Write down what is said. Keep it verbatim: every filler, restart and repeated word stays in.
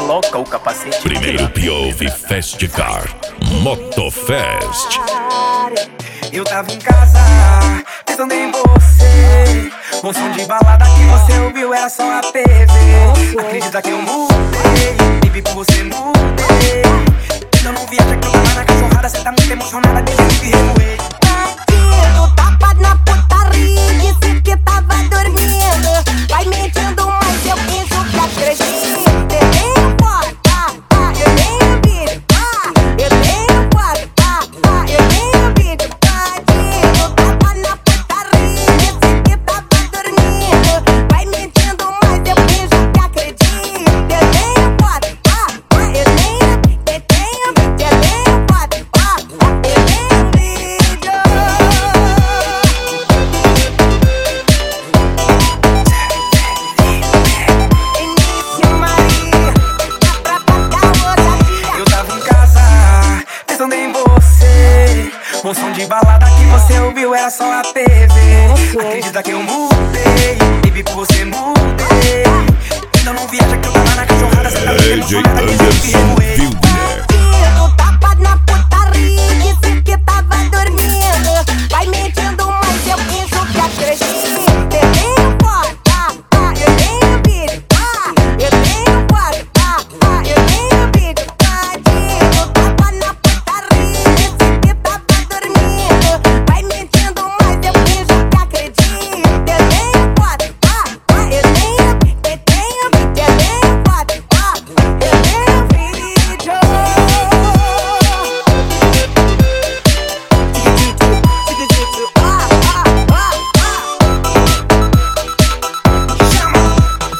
coloca o capacete. Primeiro Piove Festival Motofest. Eu tava em casa, pensando em você. O som de balada que você ouviu era só a T V. Acredita que eu mudei, baby, por você mudei. Ainda não viaja que eu tava na cachorrada. Cê tá muito emocionada, deixa eu te remoer. Bandido, tapa na putaria, disse que tava dormindo. Vai mentindo, mas eu finjo que acredito. Eu tenho foto, ah, ah, eu tenho vídeo, ah, eu tenho foto, ah, ah, eu tenho vídeo. Bandido, tapa na putaria, disse que tava dormindo. Vai mentindo, mas eu finjo que acredito. Eu tenho foto, ah, ah, eu tenho, eu tenho vídeo, eu tenho foto, ah, ah, eu tenho vídeo. Eu tava em casa, pensando em você. O som de balada que você ouviu era só a T V. Acredita que eu mudei, baby, por você mudei. Ainda não viaja que eu tava na cachorrada. Cê tá muito D J emocionada,